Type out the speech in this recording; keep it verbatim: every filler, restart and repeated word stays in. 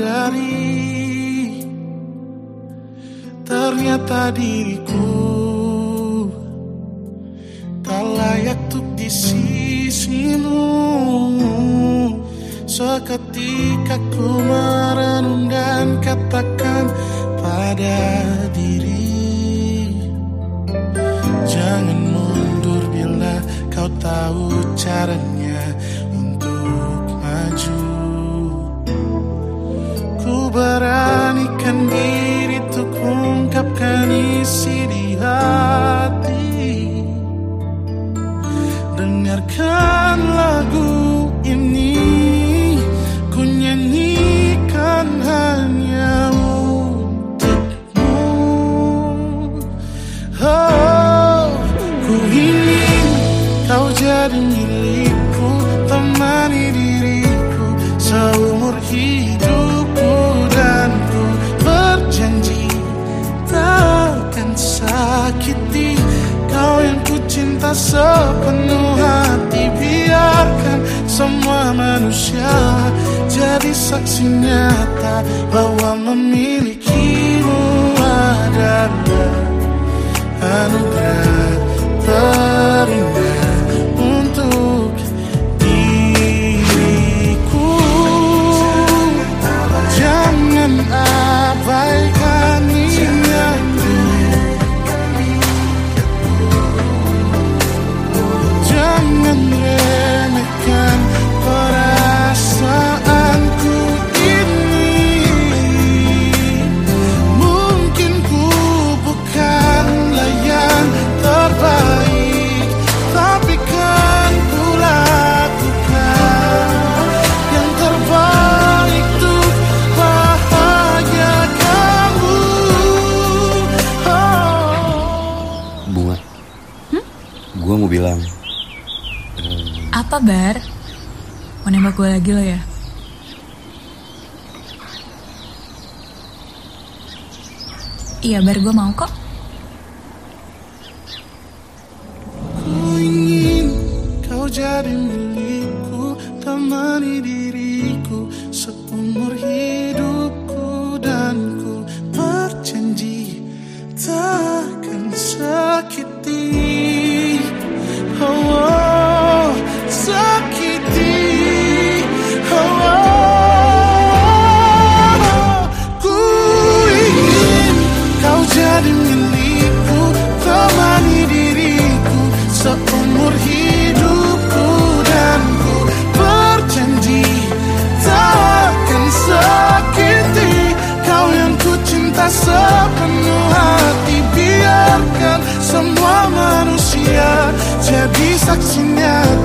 sadari ternyata diriku tak layak untuk di sisimu. Seketika ku merenung dan katakan pada diri, jangan mundur bila kau tahu caranya untuk maju. Ku beranikan diri untuk ungkapkan isi di hati. Dengarkan lagu ini, ku nyanyikan hanya untukmu. Oh, ku ingin kau jadi milikku, temani diriku seumur hidupku, dan ku berjanji takkan sakiti kau yang ku cinta sepenuh hati. Biarkan semua manusia jadi saksi nyata bahwa memilikimu adalah anugerah terindah untuk diriku. Jangan abaikan niatku, jangan remehkan perasaanku ini. Mungkin ku bukanlah yang terbaik, tapi kan ku lakukan yang terbaik untuk bahagia kamu. Oh. Bunga, hmm? Gue mau bilang. Apa, Bar? Mau nembak gue lagi lo ya? Iya, Bar, gue mau kok. Ku ingin kau jadi milikku, temani diriku seumur hidupku, dan ku berjanji takkan sakiti. Oh, oh, sakiti. Oh, oh, ku ingin kau jadi milikku, temani diriku seumur hidupku, dan ku berjanji takkan sakiti kau yang ku cinta sepenuh hati. Biarkan semua manusia jadi saksinya